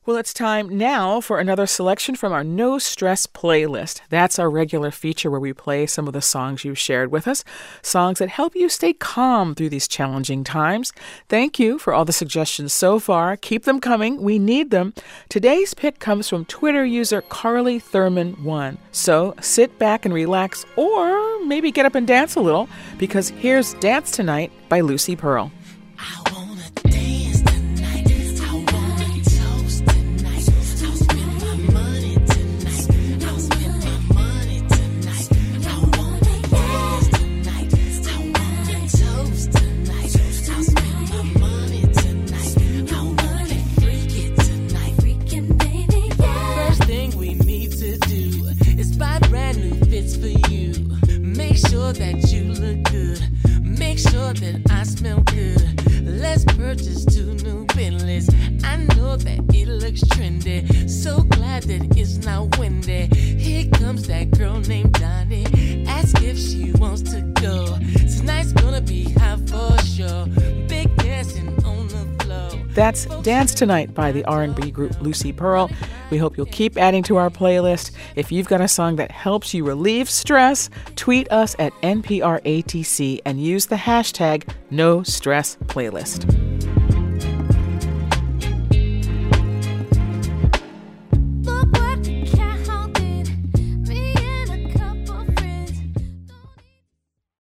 Well, it's time now for another selection from our No Stress playlist. That's our regular feature where we play some of the songs you've shared with us, songs that help you stay calm through these challenging times. Thank you for all the suggestions so far. Keep them coming. We need them. Today's pick comes from Twitter user Carly Thurman 1. So sit back and relax, or maybe get up and dance a little, because here's Dance Tonight by Lucy Pearl. I wanna dance tonight. I wanna toast tonight. I'll spend my money tonight. I'll spend my money tonight. I wanna dance tonight. I wanna toast tonight. I'll spend my money tonight. I wanna freak it tonight. Freaking baby, yeah. First thing we need to do is buy brand new fits for you. Make sure that you look good. Make sure that I smell good. Let's purchase 2 new Bentleys. I know that it looks trendy. So glad that it's not windy. Here comes that girl named Donnie. Ask if she wants to go. Tonight's gonna be hot for sure. Big dancing on the floor. That's Dance Tonight by the R&B group Lucy Pearl. We hope you'll keep adding to our playlist. If you've got a song that helps you relieve stress, tweet us at NPRATC and use the hashtag NoStressPlaylist.